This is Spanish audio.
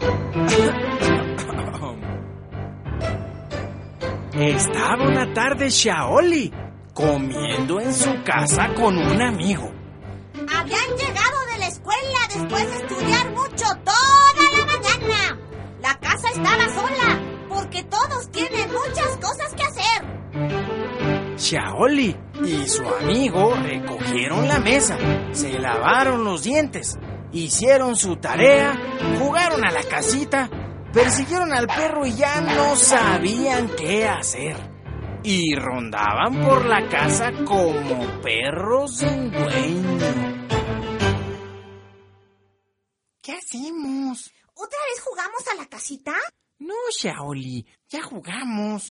Estaba una tarde Shaoli comiendo en su casa con un amigo. Habían llegado de la escuela después de estudiar mucho toda la mañana. La casa estaba sola porque todos tienen muchas cosas que hacer. Shaoli y su amigo recogieron la mesa, se lavaron los dientes, hicieron su tarea, jugaron a la casita, persiguieron al perro y ya no sabían qué hacer. Y rondaban por la casa como perros sin dueño. ¿Qué hacemos? ¿Otra vez jugamos a la casita? No, Shaoli, ya jugamos.